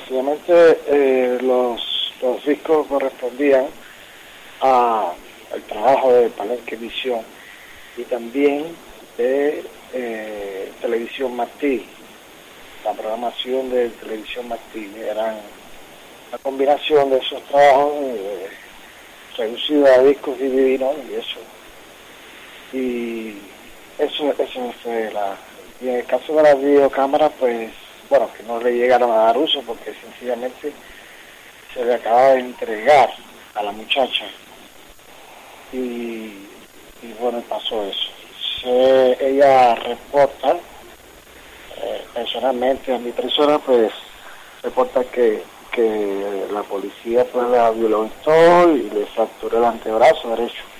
sencillamente los discos correspondían al trabajo de Palenque Visión y también de Televisión Martí. La programación de Televisión Martí eran la combinación de esos trabajos reducidos a discos divinos y eso fue y en el caso de las videocámaras, pues bueno, que no le llegaron a dar uso porque sencillamente se le acaba de entregar a la muchacha y bueno, pasó eso. Ella reporta personalmente a mi persona, pues reporta que la policía pues la violentó y le fracturó el antebrazo derecho.